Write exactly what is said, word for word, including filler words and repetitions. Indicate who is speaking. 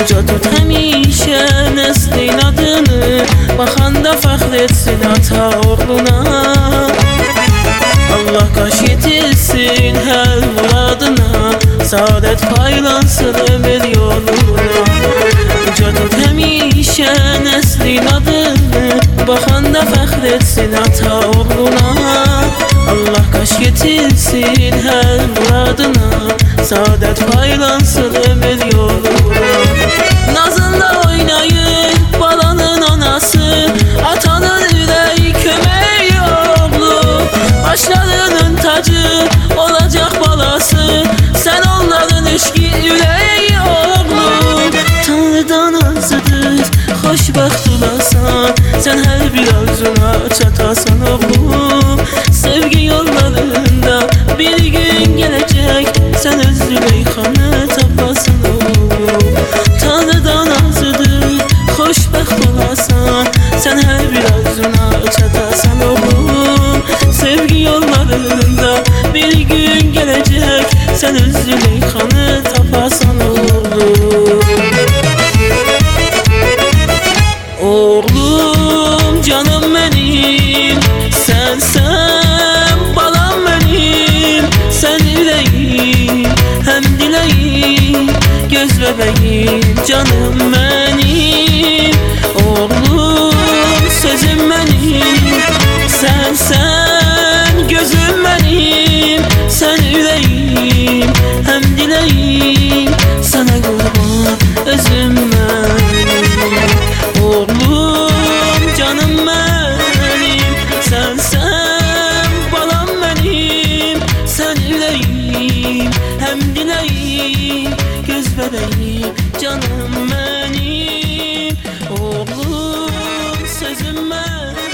Speaker 1: Uca tut həmişə nəslin adını, baxanda fəxr etsin ata oğluna. Allah qaş yetirsin hər muradına, saadət paylansın ömür yoluna. Uca tut həmişə nəslin adını, baxanda fəxr etsin ata oğluna. Allah qaş yetirsin hər muradına, saadət paylansın ömür yoluna. Nazında oynayır balanın anası, atanın ürəyi köməyi oğlu. Başlarının tacı olacaq balası, sən onların eşki ürəyi oğlu. Tanrıdan azıdır, xoşbəxt olasan, sən hər bir arzuna çatasan oğlum. Sevgi yollarında bir gün gələcək, sən öz Züleyxanı tapasan oğlum. Tanrıdan azıdır, xoşbəxt olasan, sən hər bir arzuna çatasan oğlum. Sevgi yollarında bir gün gələcək, sən öz Züleyxanı tapasan oğlum. Oğlum canım benim, sensen balam benim. Sen yüreğim hem dileğim, göz bebeğim canım benim. Oğlum sözüm benim, sensen gözüm benim. Sen yüreğim hem dileğim, sana kurban özüm benim. Oğlum canım benim, sensen balam benim. Sen yüreğim hem dileğim, göz bebeğim canım benim. Oğlum sözüm benim.